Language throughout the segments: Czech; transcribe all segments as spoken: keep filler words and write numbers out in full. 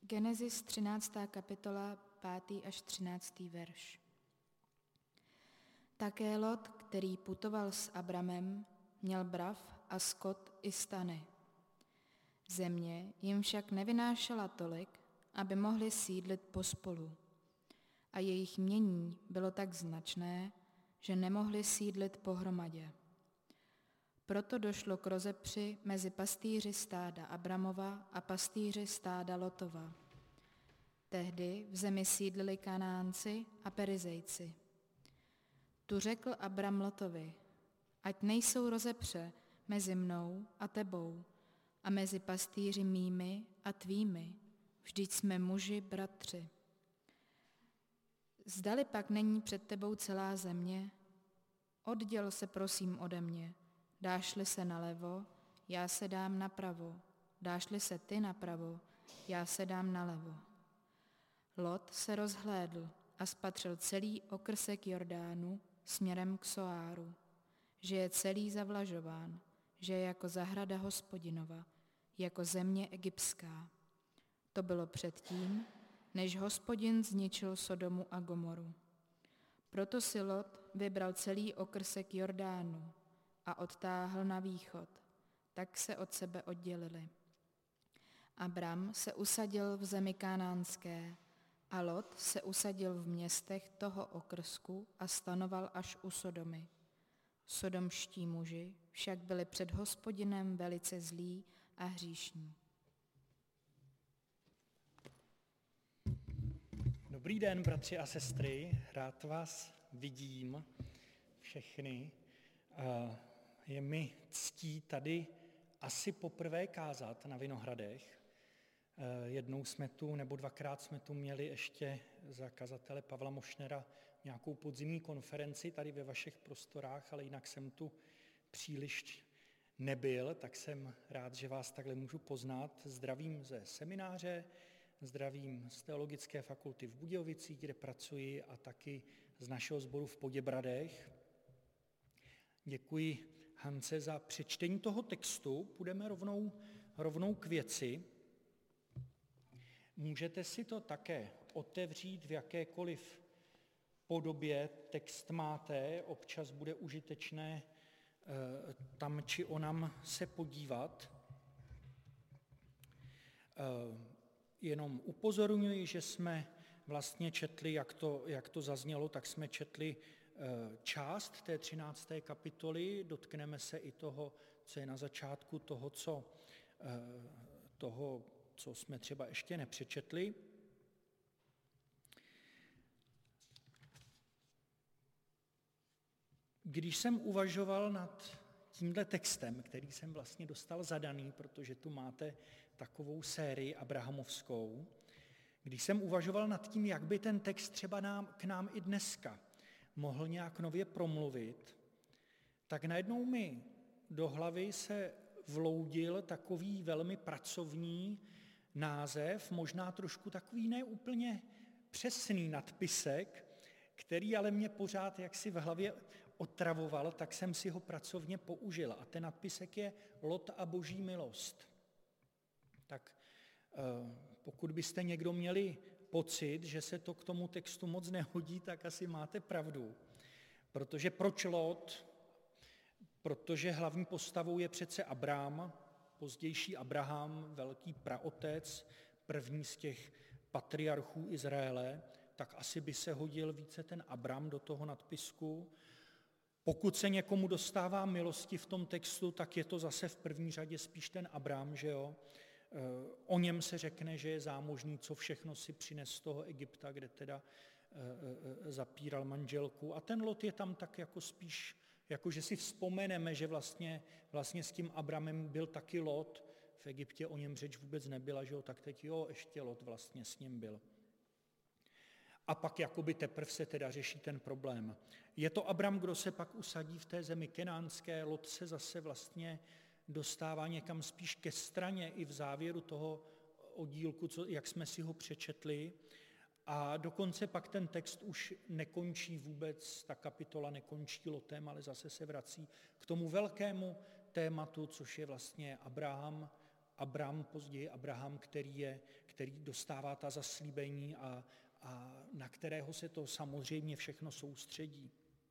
Genesis třináctá kapitola, pátý až třináctý verš. Také Lot, který putoval s Abramem, měl brav a skot i stany. Země jim však nevynášela tolik, aby mohli sídlit pospolu. A jejich jmění bylo tak značné, že nemohli sídlit pohromadě. Proto došlo k rozepři mezi pastýři stáda Abramova a pastýři stáda Lotova. Tehdy v zemi sídlili Kanánci a Perizejci. Tu řekl Abram Lotovi, ať nejsou rozepře mezi mnou a tebou a mezi pastýři mými a tvými, vždyť jsme muži bratři. Zdali pak není před tebou celá země? Odděl se prosím ode mě, dáš-li se nalevo, já se dám napravo, dáš-li se ty napravo, já se dám nalevo. Lot se rozhlédl a spatřil celý okrsek Jordánu směrem k Soáru, že je celý zavlažován, že je jako zahrada Hospodinova, jako země egyptská. To bylo předtím, než Hospodin zničil Sodomu a Gomoru. Proto si Lot vybral celý okrsek Jordánu a odtáhl na východ, tak se od sebe oddělili. Abram se usadil v zemi kanánské a Lot se usadil v městech toho okrsku a stanoval až u Sodomy. Sodomští muži však byli před Hospodinem velice zlí a hříšní. Dobrý den, bratři a sestry, rád vás vidím všechny. Je mi ctí tady asi poprvé kázat na Vinohradech. Jednou jsme tu, nebo dvakrát jsme tu měli ještě za kazatele Pavla Mošnera nějakou podzimní konferenci tady ve vašich prostorách, ale jinak jsem tu příliš nebyl, tak jsem rád, že vás takhle můžu poznat. Zdravím ze semináře, zdravím z Teologické fakulty v Budějovicích, kde pracuji, a taky z našeho sboru v Poděbradech. Děkuji Hance za přečtení toho textu. Půjdeme rovnou, rovnou k věci. Můžete si to také otevřít v jakékoliv podobě text máte, občas bude užitečné tam či onam se podívat. Jenom upozorňuji, že jsme vlastně četli, jak to, jak to zaznělo, tak jsme četli část té třinácté kapitoly, dotkneme se i toho, co je na začátku, toho, co, toho, co jsme třeba ještě nepřečetli. Když jsem uvažoval nad tímhle textem, který jsem vlastně dostal zadaný, protože tu máte takovou sérii abrahamovskou, když jsem uvažoval nad tím, jak by ten text třeba nám, k nám i dneska mohl nějak nově promluvit, tak najednou mi do hlavy se vloudil takový velmi pracovní název, možná trošku takový neúplně přesný nadpisek, který ale mě pořád jaksi v hlavě otravoval, tak jsem si ho pracovně použil. A ten nadpisek je Lot a boží milost. Tak pokud byste někdo měli pocit, že se to k tomu textu moc nehodí, tak asi máte pravdu. Protože proč Lot? Protože hlavní postavou je přece Abrám, pozdější Abraham, velký praotec, první z těch patriarchů Izraele, tak asi by se hodil více ten Abram do toho nadpisku. Pokud se někomu dostává milosti v tom textu, tak je to zase v první řadě spíš ten Abram, že jo? O něm se řekne, že je zámožný, co všechno si přines z toho Egypta, kde teda zapíral manželku. A ten Lot je tam tak jako spíš, jako že si vzpomeneme, že vlastně, vlastně s tím Abramem byl taky Lot. V Egyptě o něm řeč vůbec nebyla, že jo? Tak teď jo, ještě Lot vlastně s ním byl. A pak jakoby teprve se teda řeší ten problém. Je to Abram, kdo se pak usadí v té zemi kenánské, Lot se zase vlastně dostává někam spíš ke straně i v závěru toho oddílku, co, jak jsme si ho přečetli. A dokonce pak ten text už nekončí vůbec, ta kapitola nekončí Lotem, ale zase se vrací k tomu velkému tématu, což je vlastně Abraham Abram, později Abraham, který, je, který dostává ta zaslíbení a, a na kterého se to samozřejmě všechno soustředí.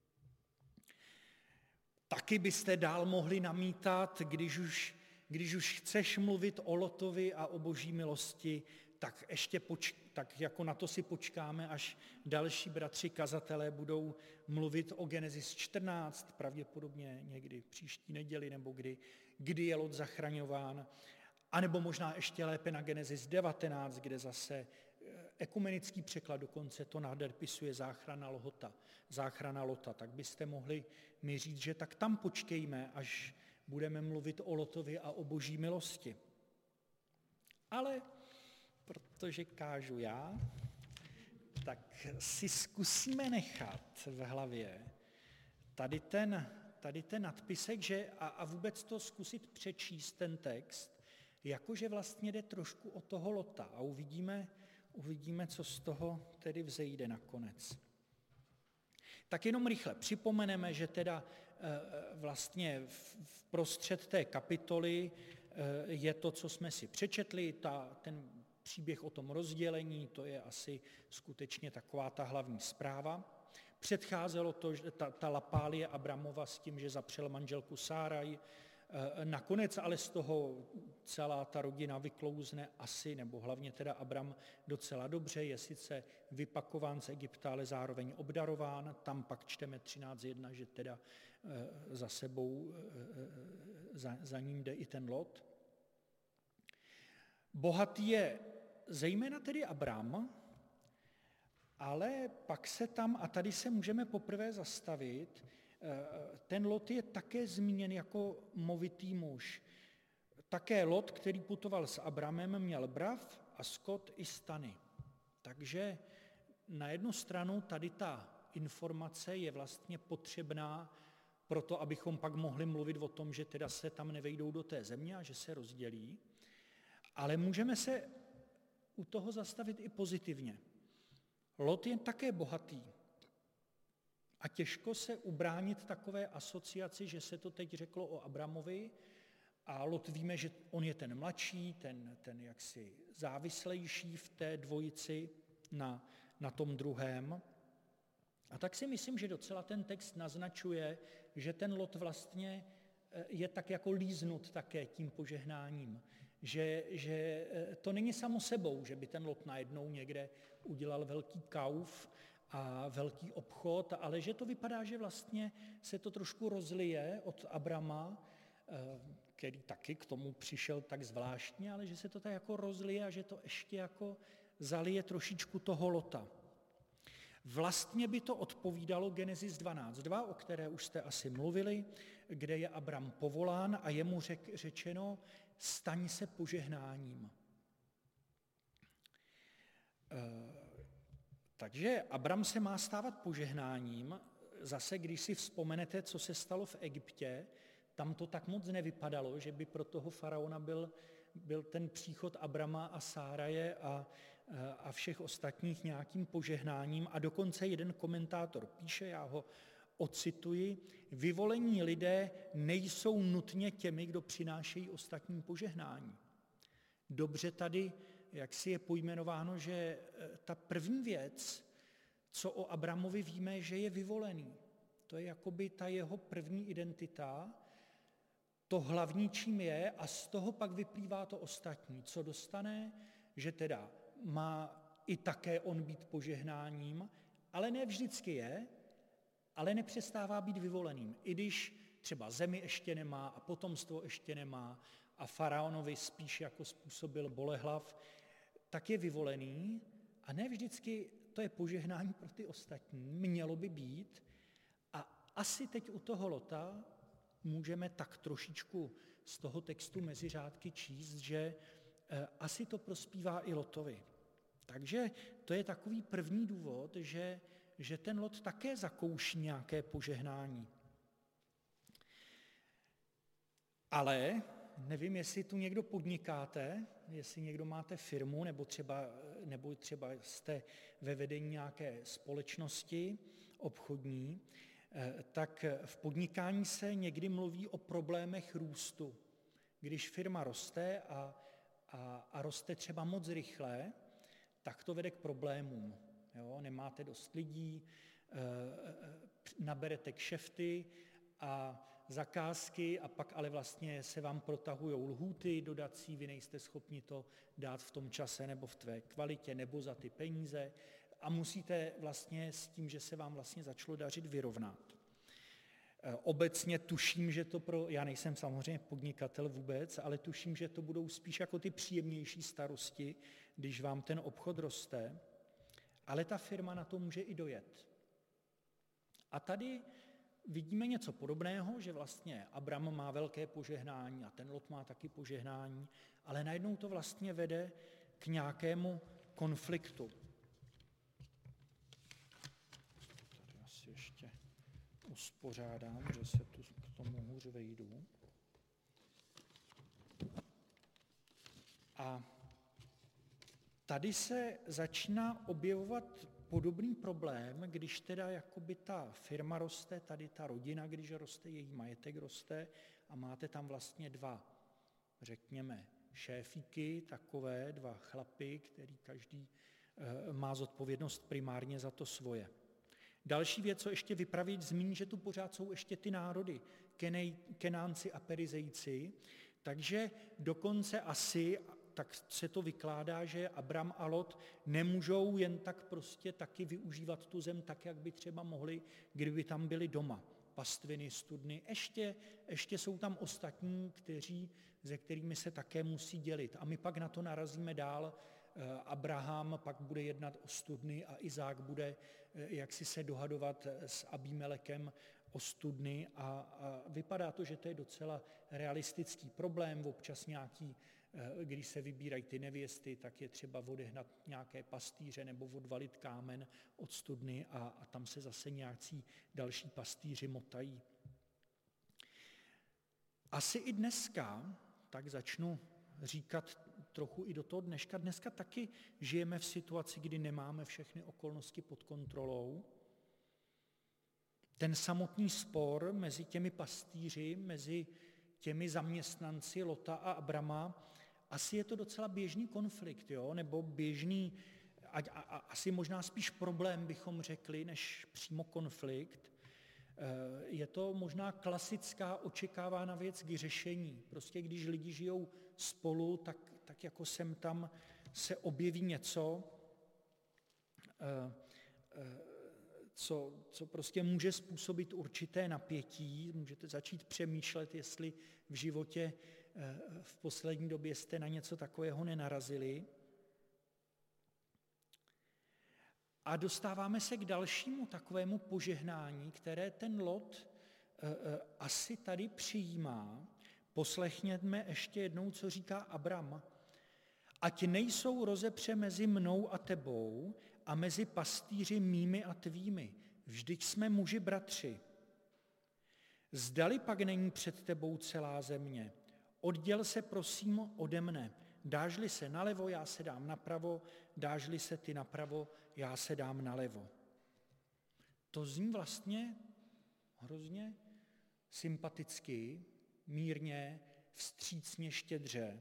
Taky byste dál mohli namítat, když už, když už chceš mluvit o Lotovi a o boží milosti, tak ještě poč, tak jako na to si počkáme, až další bratři kazatelé budou mluvit o Genesis čtrnáct, pravděpodobně někdy příští neděli, nebo kdy, kdy je Lot zachraňován, anebo možná ještě lépe na Genesis devatenáct, kde zase ekumenický překlad dokonce to nadepisuje záchrana Lota, záchrana Lota, tak byste mohli mi říct, že tak tam počkejme, až budeme mluvit o Lotovi a o boží milosti. Ale protože kážu já, tak si zkusíme nechat v hlavě tady ten, tady ten nadpisek, že a, a vůbec to zkusit přečíst ten text, jakože vlastně jde trošku o toho Lota a uvidíme, uvidíme, co z toho tedy vzejde nakonec. Tak jenom rychle připomeneme, že teda vlastně v prostřed té kapitoly je to, co jsme si přečetli, ta, ten příběh o tom rozdělení, to je asi skutečně taková ta hlavní zpráva. Předcházelo to, ta, ta lapálie Abramova s tím, že zapřel manželku Sáraj. Nakonec ale z toho celá ta rodina vyklouzne asi, nebo hlavně teda Abram docela dobře, je sice vypakován z Egypta, ale zároveň obdarován. Tam pak čteme třináct jedna, že teda za sebou, za, za ním jde i ten Lot. Bohatý je zejména tedy Abram, ale pak se tam, a tady se můžeme poprvé zastavit, ten Lot je také zmíněn jako movitý muž. Také Lot, který putoval s Abramem, měl brav a skot i stany. Takže na jednu stranu tady ta informace je vlastně potřebná pro to, abychom pak mohli mluvit o tom, že teda se tam nevejdou do té země a že se rozdělí. Ale můžeme se u toho zastavit i pozitivně. Lot je také bohatý. A těžko se ubránit takové asociaci, že se to teď řeklo o Abramovi a Lot víme, že on je ten mladší, ten, ten jaksi závislejší v té dvojici na, na tom druhém. A tak si myslím, že docela ten text naznačuje, že ten Lot vlastně je tak jako líznut také tím požehnáním. Že, že to není samo sebou, že by ten Lot najednou někde udělal velký kauf a velký obchod, ale že to vypadá, že vlastně se to trošku rozlije od Abrama, který taky k tomu přišel tak zvláštně, ale že se to tak jako rozlije a že to ještě jako zalije trošičku toho Lota. Vlastně by to odpovídalo Genesis dvanáct dva, o které už jste asi mluvili, kde je Abram povolán a je mu řek, řečeno, staň se požehnáním. E, takže Abram se má stávat požehnáním. Zase, když si vzpomenete, co se stalo v Egyptě, tam to tak moc nevypadalo, že by pro toho faraona byl, byl ten příchod Abrama a Sáraje a, a všech ostatních nějakým požehnáním. A dokonce jeden komentátor píše, já ho ocituji, vyvolení lidé nejsou nutně těmi, kdo přinášejí ostatním požehnání. Dobře tady, jak si je pojmenováno, že ta první věc, co o Abramovi víme, že je vyvolený. To je jakoby ta jeho první identita, to hlavní, čím je, a z toho pak vyplývá to ostatní. Co dostane, že teda má i také on být požehnáním, ale ne vždycky je, ale nepřestává být vyvoleným. I když třeba zemi ještě nemá a potomstvo ještě nemá a faraonovi spíš jako způsobil bolehlav, tak je vyvolený a ne vždycky to je požehnání pro ty ostatní. Mělo by být a asi teď u toho Lota můžeme tak trošičku z toho textu mezi řádky číst, že asi to prospívá i Lotovi. Takže to je takový první důvod, že, že ten Lot také zakouší nějaké požehnání. Ale nevím, jestli tu někdo podnikáte, jestli někdo máte firmu, nebo třeba, nebo třeba jste ve vedení nějaké společnosti obchodní, tak v podnikání se někdy mluví o problémech růstu. Když firma roste a, a, a roste třeba moc rychle, tak to vede k problémům. Jo? Nemáte dost lidí, e, naberete kšefty a zakázky a pak ale vlastně se vám protahují lhůty dodací, vy nejste schopni to dát v tom čase nebo v tvé kvalitě nebo za ty peníze a musíte vlastně s tím, že se vám vlastně začalo dařit, vyrovnat. Obecně tuším, že to pro, já nejsem samozřejmě podnikatel vůbec, ale tuším, že to budou spíš jako ty příjemnější starosti, když vám ten obchod roste, ale ta firma na to může i dojet. A tady vidíme něco podobného, že vlastně Abram má velké požehnání a ten Lot má taky požehnání, ale najednou to vlastně vede k nějakému konfliktu. Tady asi ještě uspořádám, že se tu k tomu hůř vejdu. A tady se začíná objevovat podobný problém, když teda jakoby ta firma roste, tady ta rodina, když roste, její majetek roste a máte tam vlastně dva, řekněme, šéfíky, takové dva chlapy, který každý e, má zodpovědnost primárně za to svoje. Další věc, co ještě vypravit, zmíní, že tu pořád jsou ještě ty národy, Kenej, Kenánci a Perizejci, takže dokonce asi, tak se to vykládá, že Abram a Lot nemůžou jen tak prostě taky využívat tu zem tak, jak by třeba mohli, kdyby tam byli doma. Pastviny, studny, ještě, ještě jsou tam ostatní, kteří, se kterými se také musí dělit. A my pak na to narazíme dál. Abraham pak bude jednat o studny a Izák bude jaksi se dohadovat s Abimelekem o studny a, a vypadá to, že to je docela realistický problém, občas nějaký, když se vybírají ty nevěsty, tak je třeba odehnat nějaké pastýře nebo odvalit kámen od studny a, a tam se zase nějací další pastýři motají. Asi i dneska, tak začnu říkat trochu i do toho dneška, dneska taky žijeme v situaci, kdy nemáme všechny okolnosti pod kontrolou. Ten samotný spor mezi těmi pastýři, mezi těmi zaměstnanci Lota a Abrama, asi je to docela běžný konflikt, jo? Nebo běžný, a, a, a asi možná spíš problém, bychom řekli, než přímo konflikt. Je to možná klasická očekávána věc k řešení. Prostě když lidi žijou spolu, tak, tak jako sem tam se objeví něco, co, co prostě může způsobit určité napětí. Můžete začít přemýšlet, jestli v životě v poslední době jste na něco takového nenarazili. A dostáváme se k dalšímu takovému požehnání, které ten Lot e, e, asi tady přijímá. Poslechněme ještě jednou, co říká Abram. Ať nejsou rozepře mezi mnou a tebou a mezi pastýři mými a tvými. Vždyť jsme muži bratři. Zdali pak není před tebou celá země. Odděl se prosím ode mne. Dáš-li se nalevo, já se dám napravo, dáš-li se ty napravo, já se dám nalevo. To zní vlastně hrozně sympaticky, mírně, vstřícně, štědře.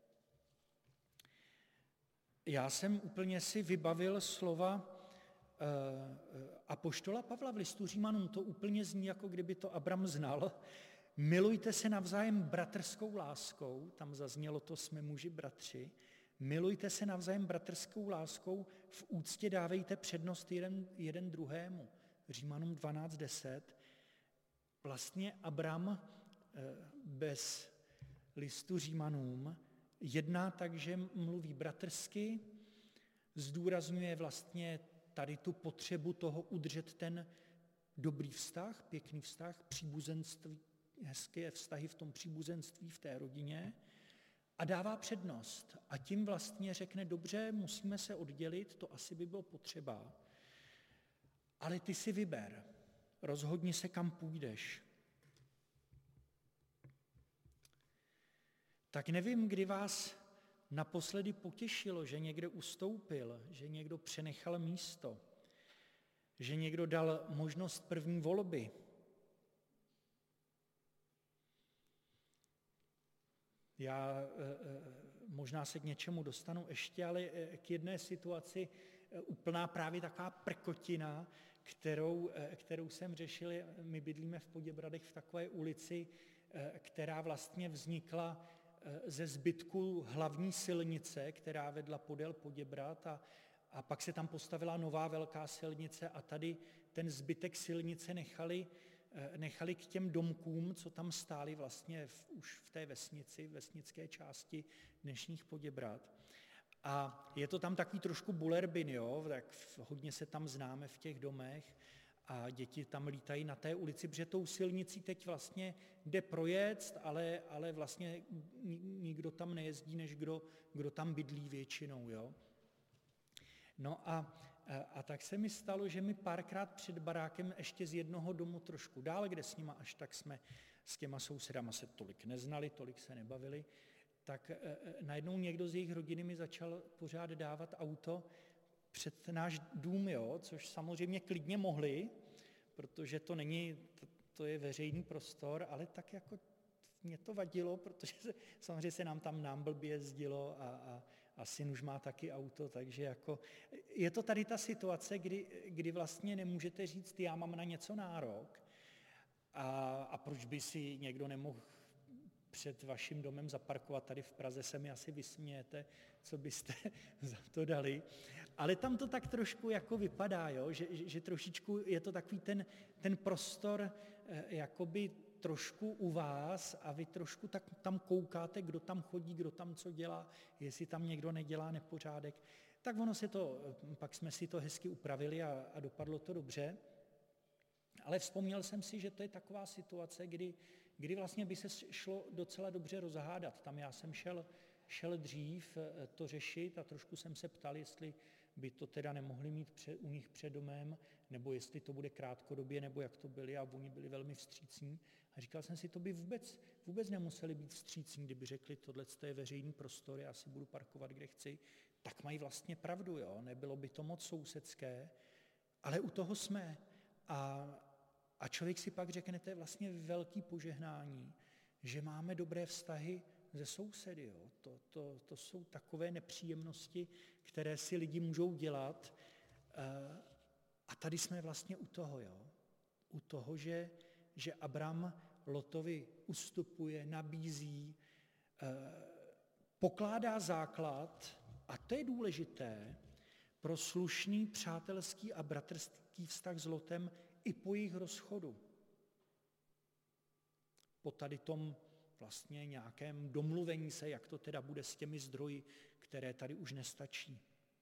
Já jsem úplně si vybavil slova eh, apoštola Pavla v listu Římanům, to úplně zní, jako kdyby to Abram znal. Milujte se navzájem bratrskou láskou, tam zaznělo to, jsme muži bratři, milujte se navzájem bratrskou láskou, v úctě dávejte přednost jeden, jeden druhému. Římanům dvanáct deset. Vlastně Abram bez listu Římanům jedná tak, že mluví bratrsky, zdůrazňuje vlastně tady tu potřebu toho udržet ten dobrý vztah, pěkný vztah, příbuzenství, hezké vztahy v tom příbuzenství, v té rodině a dává přednost. A tím vlastně řekne, dobře, musíme se oddělit, to asi by bylo potřeba, ale ty si vyber, rozhodni se, kam půjdeš. Tak nevím, kdy vás naposledy potěšilo, že někdo ustoupil, že někdo přenechal místo, že někdo dal možnost první volby. Já možná se k něčemu dostanu ještě, ale k jedné situaci úplná právě taková prkotina, kterou, kterou jsem řešil. My bydlíme v Poděbradech v takové ulici, která vlastně vznikla ze zbytku hlavní silnice, která vedla podél Poděbrad a, a pak se tam postavila nová velká silnice a tady ten zbytek silnice nechali, nechali k těm domkům, co tam stály vlastně v, už v té vesnici, vesnické části dnešních Poděbrad. A je to tam takový trošku bulerbin, jo, tak hodně se tam známe v těch domech a děti tam lítají na té ulici, protože tou silnicí teď vlastně jde projet, ale, ale vlastně nikdo tam nejezdí, než kdo, kdo tam bydlí většinou, jo. No a, a, a tak se mi stalo, že mi párkrát před barákem ještě z jednoho domu trošku dál, kde s nima až tak jsme s těma sousedama se tolik neznali, tolik se nebavili, tak e, najednou někdo z jejich rodiny mi začal pořád dávat auto před náš dům, jo, což samozřejmě klidně mohli, protože to není, to, to je veřejný prostor, ale tak jako mě to vadilo, protože se, samozřejmě se nám tam nám blbě jezdilo a, a, a syn už má taky auto, takže jako je to tady ta situace, kdy, kdy vlastně nemůžete říct, já mám na něco nárok a, a proč by si někdo nemohl před vaším domem zaparkovat. Tady v Praze se mi asi vysmějete, co byste za to dali. Ale tam to tak trošku jako vypadá, jo? Že, že, že trošičku je to takový ten, ten prostor eh, jakoby trošku u vás a vy trošku tak tam koukáte, kdo tam chodí, kdo tam co dělá, jestli tam někdo nedělá nepořádek. Tak ono se to, pak jsme si to hezky upravili a, a dopadlo to dobře. Ale vzpomněl jsem si, že to je taková situace, kdy, kdy vlastně by se šlo docela dobře rozhádat. Tam já jsem šel, šel dřív to řešit a trošku jsem se ptal, jestli by to teda nemohli mít před, u nich před domem, nebo jestli to bude krátkodobě, nebo jak to byli, a oni byli velmi vstřícní. A říkal jsem si, to by vůbec, vůbec nemuseli být vstřícní, kdyby řekli, tohle je veřejný prostor, já si budu parkovat, kde chci, tak mají vlastně pravdu, jo? Nebylo by to moc sousedské, ale u toho jsme. A, a člověk si pak řekne, to je vlastně velký požehnání, že máme dobré vztahy ze sousedy. Jo? To, to, to jsou takové nepříjemnosti, které si lidi můžou dělat. A tady jsme vlastně u toho, jo? U toho, že, že Abram Lotovi ustupuje, nabízí, pokládá základ, a to je důležité, pro slušný, přátelský a bratrský vztah s Lotem i po jejich rozchodu. Po tady tom vlastně nějakém domluvení se, jak to teda bude s těmi zdroji, které tady už nestačí.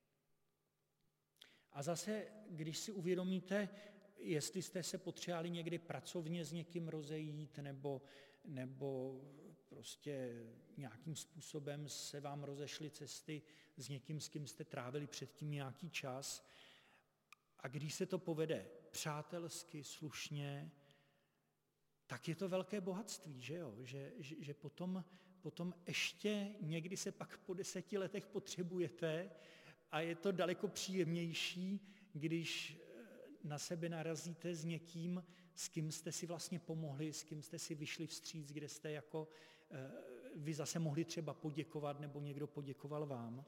A zase, když si uvědomíte, jestli jste se potřebovali někdy pracovně s někým rozejít, nebo, nebo prostě nějakým způsobem se vám rozešly cesty s někým, s kým jste trávili předtím nějaký čas, a když se to povede přátelsky, slušně, tak je to velké bohatství, že jo? Že, že, že potom, potom ještě někdy se pak po deseti letech potřebujete a je to daleko příjemnější, když na sebe narazíte s někým, s kým jste si vlastně pomohli, s kým jste si vyšli vstříc, kde jste jako vy zase mohli třeba poděkovat, nebo někdo poděkoval vám.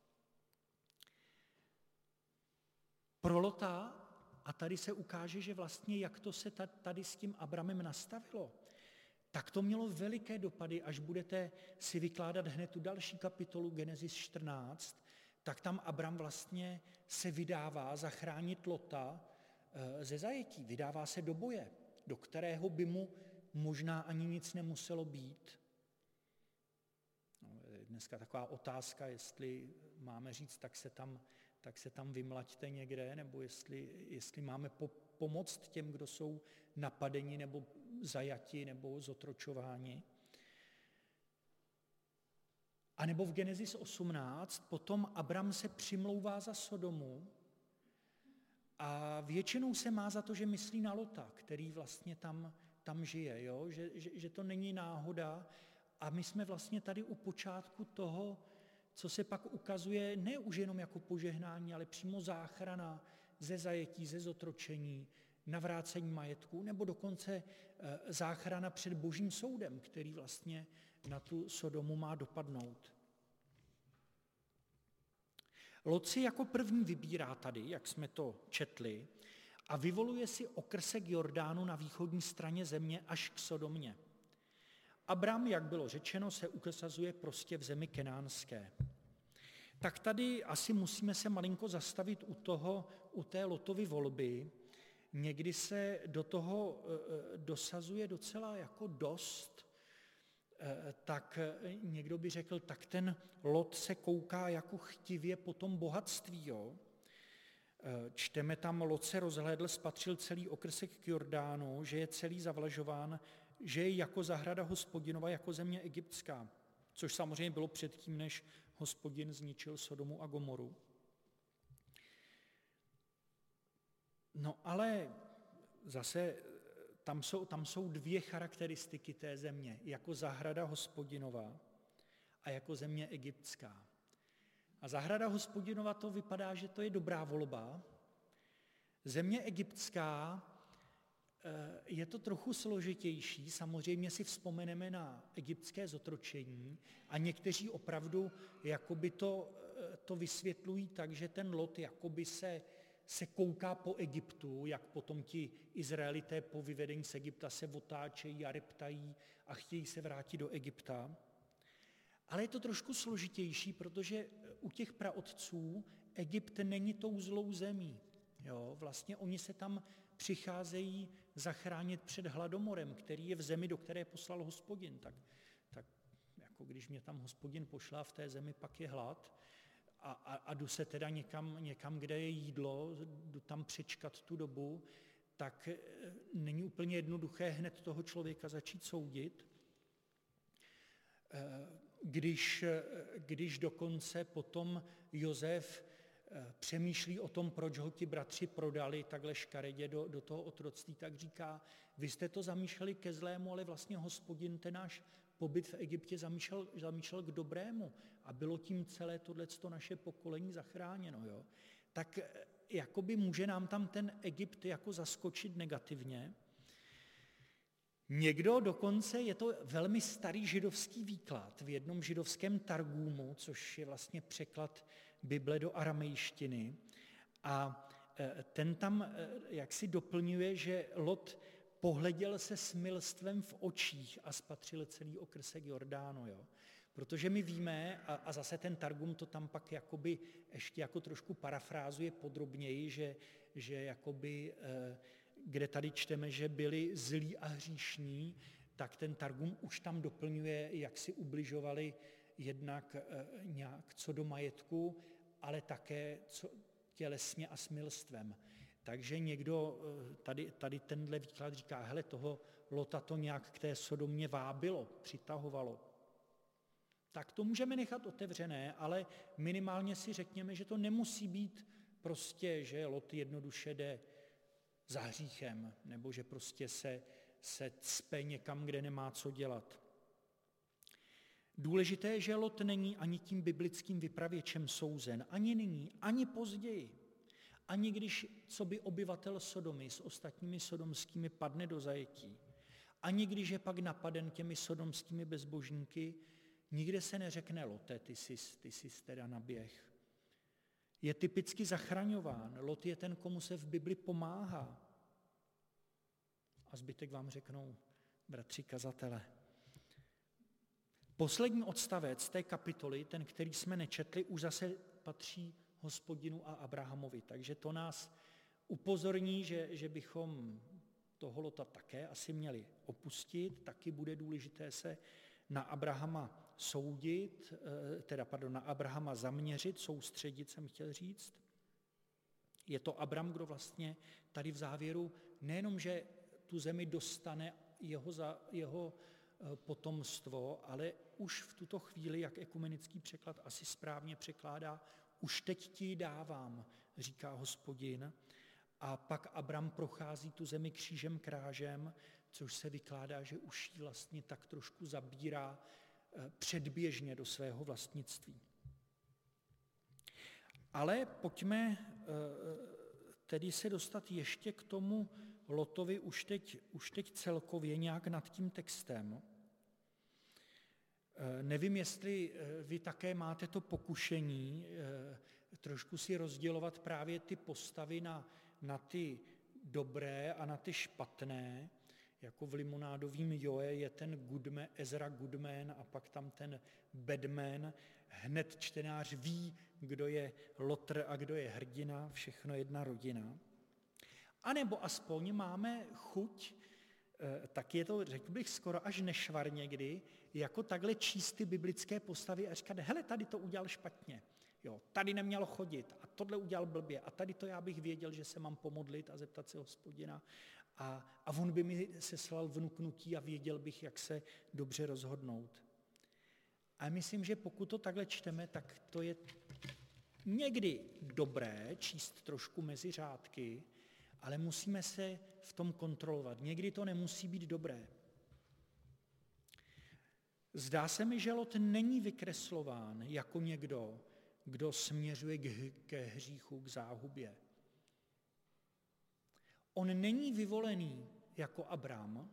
Pro Lota, a tady se ukáže, že vlastně jak to se tady s tím Abramem nastavilo, tak to mělo veliké dopady, až budete si vykládat hned tu další kapitolu Genesis čtrnáct, tak tam Abram vlastně se vydává zachránit Lota ze zajetí, vydává se do boje, do kterého by mu možná ani nic nemuselo být. No, dneska taková otázka, jestli máme říct, tak se tam, tak se tam vymlaťte někde, nebo jestli, jestli máme po, pomoct těm, kdo jsou napadeni, nebo zajati, nebo zotročováni. A nebo v Genesis osmnáct potom Abram se přimlouvá za Sodomu a většinou se má za to, že myslí na Lota, který vlastně tam, tam žije, jo? Že, že, že to není náhoda. A my jsme vlastně tady u počátku toho, co se pak ukazuje ne už jenom jako požehnání, ale přímo záchrana ze zajetí, ze zotročení, navrácení majetku, nebo dokonce záchrana před božím soudem, který vlastně na tu Sodomu má dopadnout. Lot si jako první vybírá tady, jak jsme to četli, a vyvoluje si okrsek Jordánu na východní straně země až k Sodomě. Abram, jak bylo řečeno, se ukazuje prostě v zemi kenánské. Tak tady asi musíme se malinko zastavit u toho, u té Lotovy volby. Někdy se do toho dosazuje docela jako dost, tak někdo by řekl, tak ten Lot se kouká jako chtivě po tom bohatství. Jo? Čteme tam, Lot se rozhlédl, spatřil celý okrsek k Jordánu, že je celý zavlažován, že je jako zahrada Hospodinova, jako země egyptská. Což samozřejmě bylo předtím, než Hospodin zničil Sodomu a Gomoru. No ale zase tam jsou, tam jsou dvě charakteristiky té země, jako zahrada Hospodinova a jako země egyptská. A zahrada Hospodinova to vypadá, že to je dobrá volba. Země egyptská je to trochu složitější, samozřejmě si vzpomeneme na egyptské zotročení a někteří opravdu jakoby to, to vysvětlují tak, že ten Lot jakoby se, se kouká po Egyptu, jak potom ti Izraelité po vyvedení z Egypta se otáčejí a reptají a chtějí se vrátit do Egypta. Ale je to trošku složitější, protože u těch praotců Egypt není tou zlou zemí. Jo, vlastně oni se tam přicházejí zachránit před hladomorem, který je v zemi, do které poslal Hospodin. Tak, tak jako když mě tam Hospodin pošlá v té zemi, pak je hlad a, a, a jdu se teda někam, někam, kde je jídlo, jdu tam přečkat tu dobu, tak není úplně jednoduché hned toho člověka začít soudit. Když, když dokonce potom Josef přemýšlí o tom, proč ho ti bratři prodali takhle škaredě do, do toho otroctví, tak říká, vy jste to zamýšleli ke zlému, ale vlastně Hospodin ten náš pobyt v Egyptě zamýšlel, zamýšlel k dobrému a bylo tím celé tohleto naše pokolení zachráněno. Jo? Tak jakoby může nám tam ten Egypt jako zaskočit negativně. Někdo dokonce, je to velmi starý židovský výklad v jednom židovském targúmu, což je vlastně překlad Bible do aramejštiny. A ten tam jaksi doplňuje, že Lot pohleděl se smilstvem v očích a spatřil celý okrsek Jordánu. Jo. Protože my víme, a, a zase ten targum to tam pak jakoby ještě jako trošku parafrázuje podrobněji, že, že jakoby, kde tady čteme, že byli zlí a hříšní, tak ten targum už tam doplňuje, jak si ubližovali jednak nějak co do majetku, ale také co tělesně a smilstvem. Takže někdo tady, tady tenhle výklad říká, hele, toho Lota to nějak k té Sodomě vábilo, přitahovalo. Tak to můžeme nechat otevřené, ale minimálně si řekněme, že to nemusí být prostě, že Lot jednoduše jde za hříchem, nebo že prostě se, se cpe někam, kde nemá co dělat. Důležité je, že Lot není ani tím biblickým vypravěčem souzen, ani nyní, ani později. Ani když, co by obyvatel Sodomy s ostatními sodomskými padne do zajetí. Ani když je pak napaden těmi sodomskými bezbožníky, nikde se neřekne, Lote, ty jsi, ty jsi teda naběh. Je typicky zachraňován. Lot je ten, komu se v Bibli pomáhá. A zbytek vám řeknou bratři kazatele. Poslední odstavec té kapitoly, ten, který jsme nečetli, už zase patří Hospodinu a Abrahamovi. Takže to nás upozorní, že, že bychom toho Lota také asi měli opustit. Taky bude důležité se na Abrahama soudit, teda pardon, na Abrahama zaměřit, soustředit, jsem chtěl říct. Je to Abram, kdo vlastně tady v závěru nejenom, že tu zemi dostane jeho, za, jeho potomstvo, ale už v tuto chvíli, jak ekumenický překlad asi správně překládá, už teď ti dávám, říká Hospodin. A pak Abram prochází tu zemi křížem krážem, což se vykládá, že už ji vlastně tak trošku zabírá předběžně do svého vlastnictví. Ale pojďme tedy se dostat ještě k tomu Lotovi už teď, už teď celkově nějak nad tím textem. Nevím, jestli vy také máte to pokušení trošku si rozdělovat právě ty postavy na, na ty dobré a na ty špatné. Jako v Limonádovým Joe je ten Goodman, Ezra Goodman a pak tam ten Badman. Hned čtenář ví, kdo je lotr a kdo je hrdina, všechno jedna rodina. A nebo aspoň máme chuť, tak je to, řekl bych, skoro až nešvar někdy, jako takhle číst ty biblické postavy a říkat, hele, tady to udělal špatně, jo, tady nemělo chodit a tohle udělal blbě a tady to já bych věděl, že se mám pomodlit a zeptat se Hospodina a, a on by mi seslal vnuknutí a věděl bych, jak se dobře rozhodnout. A myslím, že pokud to takhle čteme, tak to je někdy dobré číst trošku mezi řádky, ale musíme se v tom kontrolovat. Někdy to nemusí být dobré. Zdá se mi, že Lot není vykreslován jako někdo, kdo směřuje ke hříchu, k záhubě. On není vyvolený jako Abram,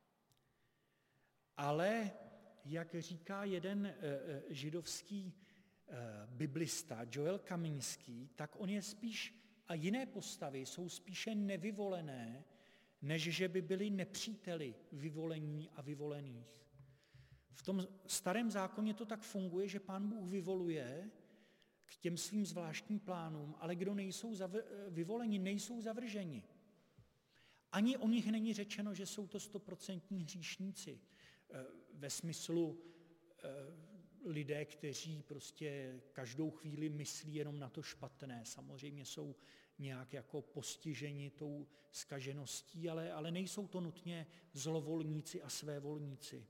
ale, jak říká jeden e, e, židovský e, biblista, Joel Kamiňský, tak on je spíš, a jiné postavy jsou spíše nevyvolené, než že by byli nepříteli vyvolení a vyvolených. V tom starém zákoně to tak funguje, že Pán Bůh vyvoluje k těm svým zvláštním plánům, ale kdo nejsou zavr- vyvoleni, nejsou zavrženi. Ani o nich není řečeno, že jsou to stoprocentní hříšníci. Ve smyslu lidé, kteří prostě každou chvíli myslí jenom na to špatné. Samozřejmě jsou nějak jako postiženi tou zkažeností, ale, ale nejsou to nutně zlovolníci a svévolníci.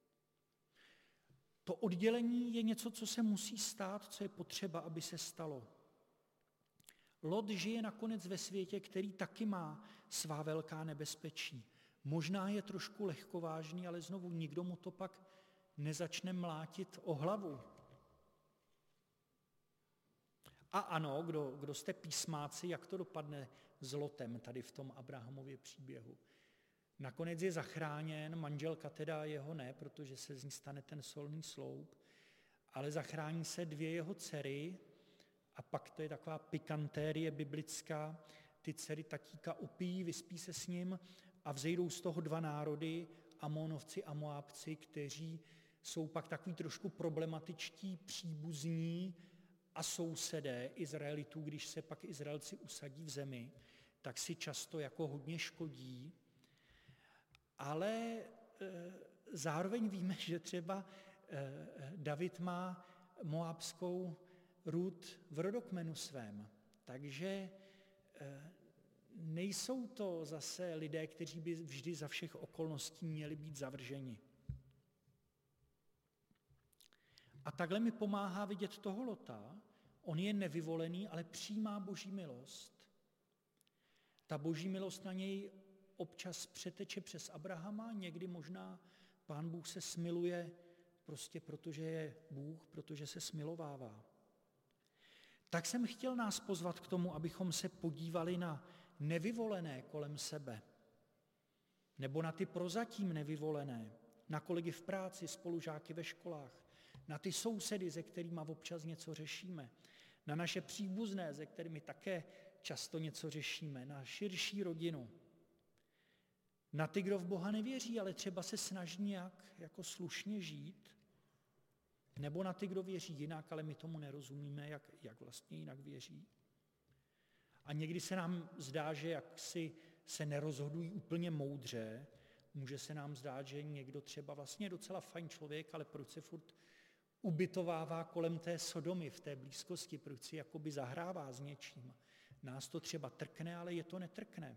To oddělení je něco, co se musí stát, co je potřeba, aby se stalo. Lot žije nakonec ve světě, který taky má svá velká nebezpečí. Možná je trošku lehkovážný, ale znovu nikdo mu to pak nezačne mlátit o hlavu. A ano, kdo, kdo jste písmáci, jak to dopadne s Lotem tady v tom Abrahamově příběhu. Nakonec je zachráněn, manželka teda jeho ne, protože se z ní stane ten solný sloup, ale zachrání se dvě jeho dcery a pak to je taková pikantérie biblická, ty dcery tatíka upijí, vyspí se s ním a vzejdou z toho dva národy, Amonovci a Moábci, kteří jsou pak takový trošku problematičtí příbuzní a sousedé Izraelitů, když se pak Izraelci usadí v zemi, tak si často jako hodně škodí. Ale e, zároveň víme, že třeba e, David má moábskou Rut v rodokmenu svém. Takže e, nejsou to zase lidé, kteří by vždy za všech okolností měli být zavrženi. A takhle mi pomáhá vidět toho Lota. On je nevyvolený, ale přijímá Boží milost. Ta Boží milost na něj občas přeteče přes Abrahama, někdy možná Pán Bůh se smiluje prostě protože je Bůh, protože se smilovává. Tak jsem chtěl nás pozvat k tomu, abychom se podívali na nevyvolené kolem sebe, nebo na ty prozatím nevyvolené, na kolegy v práci, spolužáky ve školách, na ty sousedy, se kterými občas něco řešíme, na naše příbuzné, se kterými také často něco řešíme, na širší rodinu, na ty, kdo v Boha nevěří, ale třeba se snaží nějak jako slušně žít, nebo na ty, kdo věří jinak, ale my tomu nerozumíme, jak, jak vlastně jinak věří. A někdy se nám zdá, že jak si se nerozhodují úplně moudře, může se nám zdát, že někdo třeba vlastně je docela fajn člověk, ale proč se furt ubytovává kolem té Sodomy v té blízkosti, proč si jakoby zahrává s něčím. Nás to třeba trkne, ale je to netrkne.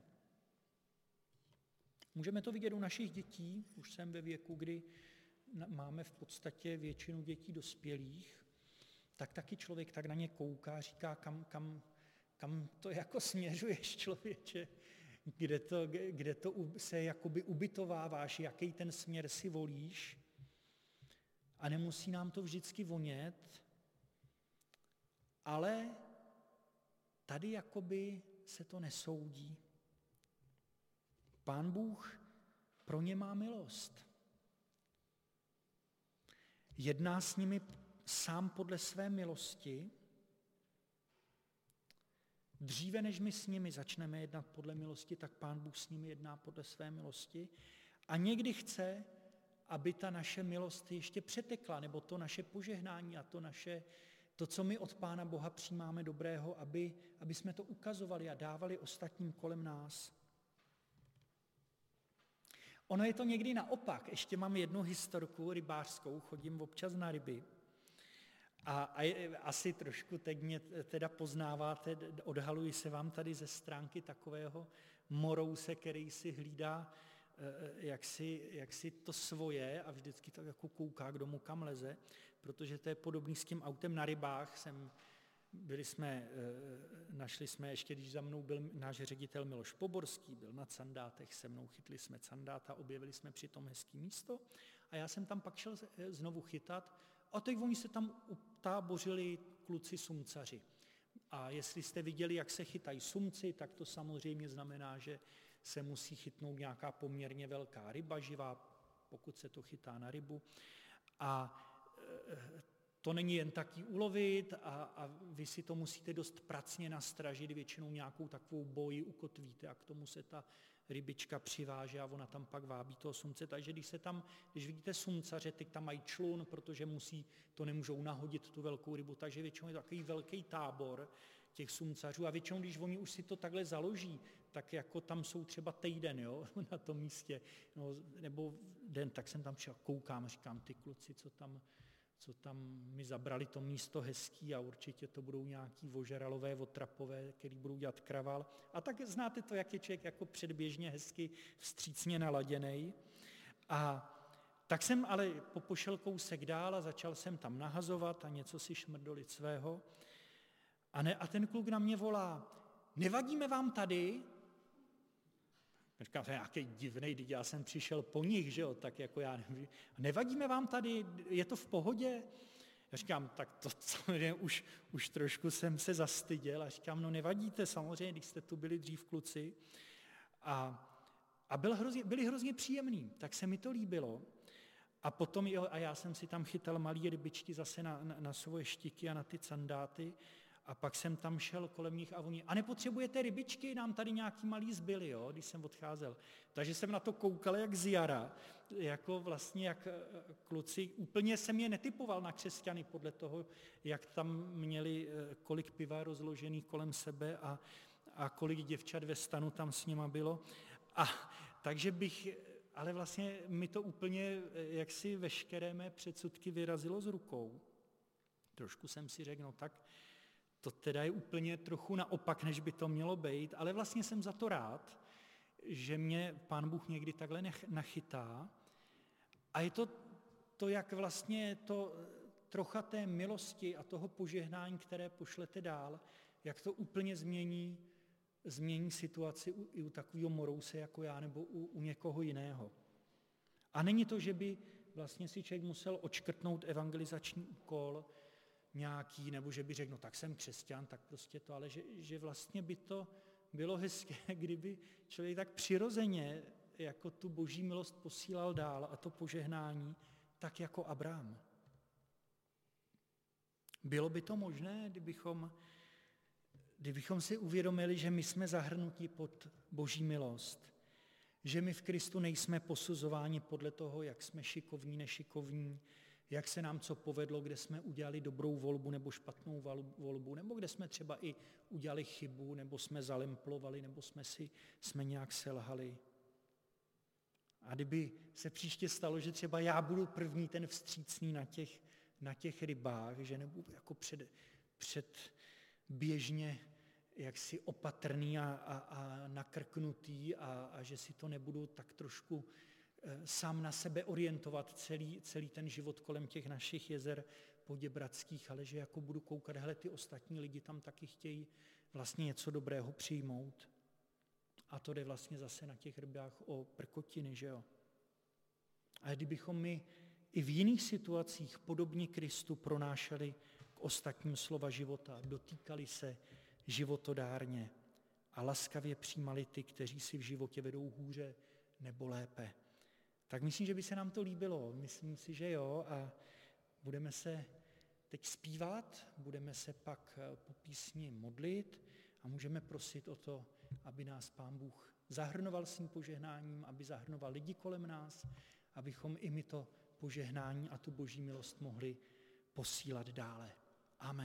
Můžeme to vidět u našich dětí, už jsem ve věku, kdy máme v podstatě většinu dětí dospělých, tak taky člověk tak na ně kouká, říká, kam, kam, kam to jako směřuješ, člověče, kde to, kde to se jakoby ubytováváš, jaký ten směr si volíš. A nemusí nám to vždycky vonět, ale tady jakoby se to nesoudí. Pán Bůh pro ně má milost. jedná s nimi sám podle své milosti. Dříve, než my s nimi začneme jednat podle milosti, tak Pán Bůh s nimi jedná podle své milosti. A někdy chce, aby ta naše milost ještě přetekla, nebo to naše požehnání a to naše, to, co my od Pána Boha přijímáme dobrého, aby, aby jsme to ukazovali a dávali ostatním kolem nás. Ono je to někdy naopak. Ještě mám jednu historku rybářskou, chodím občas na ryby. A, a asi trošku teď mě teda poznáváte, odhaluji se vám tady ze stránky takového morouse, který si hlídá jak si, jak si to svoje a vždycky tak jako kouká, kdo mu kam leze, protože to je podobný s tím autem na rybách. Jsem, byli jsme, našli jsme, ještě když za mnou byl náš ředitel Miloš Poborský, byl na Candátech se mnou, chytli jsme Candáta, objevili jsme při tom hezký místo a já jsem tam pak šel znovu chytat a teď oni se tam utábořili kluci sumcaři. A jestli jste viděli, jak se chytají sumci, tak to samozřejmě znamená, že se musí chytnout nějaká poměrně velká ryba živá, pokud se to chytá na rybu. A to není jen tak ji ulovit a, a vy si to musíte dost pracně nastražit, většinou nějakou takovou boji ukotvíte a k tomu se ta rybička přiváže a ona tam pak vábí toho sumce. Takže když se tam, když vidíte sumcaře, teď tam mají člun, protože musí, to nemůžou nahodit tu velkou rybu, takže většinou je to takový velký tábor těch sumcařů a většinou, když oni už si to takhle založí, tak jako tam jsou třeba týden, jo, na tom místě, no, nebo den, tak jsem tam přišel, koukám, říkám, ty kluci, co tam, co tam mi zabrali to místo hezký a určitě to budou nějaký ožralové, otrapové, který budou dělat kraval. A tak znáte to, jak je člověk jako předběžně hezky vstřícně naladěnej. A tak jsem ale popošel kousek dál a začal jsem tam nahazovat a něco si šmrdolit svého. A, ne, a ten kluk na mě volá, nevadíme vám tady? Říkám, to je nějaký divnej, když já jsem přišel po nich, že jo, tak jako já nevím. Nevadíme vám tady, je to v pohodě? Já říkám, tak to samozřejmě už, už trošku jsem se zastyděl a říkám, no nevadíte samozřejmě, když jste tu byli dřív kluci. A, a byl hrozně, byli hrozně příjemný, tak se mi to líbilo. A potom, jo, a já jsem si tam chytal malý rybičky zase na, na, na svoje štiky a na ty candáty. A pak jsem tam šel kolem nich a oni, a nepotřebujete rybičky, nám tady nějaký malý zbyli, jo, když jsem odcházel. Takže jsem na to koukal jak z jara, jako vlastně jak kluci, úplně jsem je netypoval na křesťany podle toho, jak tam měli kolik piva rozložený kolem sebe a, a kolik děvčat ve stanu tam s nima bylo. A takže bych, ale vlastně mi to úplně jaksi veškeré mé předsudky vyrazilo z rukou. Trošku jsem si řekl, no tak, to teda je úplně trochu naopak, než by to mělo být, ale vlastně jsem za to rád, že mě Pán Bůh někdy takhle nachytá. A je to, to jak vlastně to trocha té milosti a toho požehnání, které pošlete dál, jak to úplně změní, změní situaci u, i u takového morouse jako já nebo u, u někoho jiného. A není to, že by vlastně si člověk musel odškrtnout evangelizační úkol, nějaký, nebo že by řekl, no tak jsem křesťan, tak prostě to, ale že, že vlastně by to bylo hezké, kdyby člověk tak přirozeně jako tu boží milost posílal dál a to požehnání, tak jako Abraham. Bylo by to možné, kdybychom, kdybychom si uvědomili, že my jsme zahrnuti pod boží milost, že my v Kristu nejsme posuzováni podle toho, jak jsme šikovní, nešikovní, jak se nám co povedlo, kde jsme udělali dobrou volbu nebo špatnou volbu, nebo kde jsme třeba i udělali chybu, nebo jsme zalemplovali, nebo jsme si jsme nějak selhali. A kdyby se příště stalo, že třeba já budu první ten vstřícný na těch, na těch rybách, že nebudu jako před, předběžně jaksi opatrný a, a, a nakrknutý a, a že si to nebudu tak trošku sám na sebe orientovat celý, celý ten život kolem těch našich jezer poděbradských, ale že jako budu koukat, hele, ty ostatní lidi tam taky chtějí vlastně něco dobrého přijmout. A to jde vlastně zase na těch rybách o prkotiny, že jo. A kdybychom my i v jiných situacích podobně Kristu pronášeli k ostatním slova života, dotýkali se životodárně a laskavě přijímali ty, kteří si v životě vedou hůře nebo lépe, tak myslím, že by se nám to líbilo. Myslím si, že jo. A budeme se teď zpívat, budeme se pak po písni modlit a můžeme prosit o to, aby nás Pán Bůh zahrnoval svým požehnáním, aby zahrnoval lidi kolem nás, abychom i my to požehnání a tu boží milost mohli posílat dále. Amen.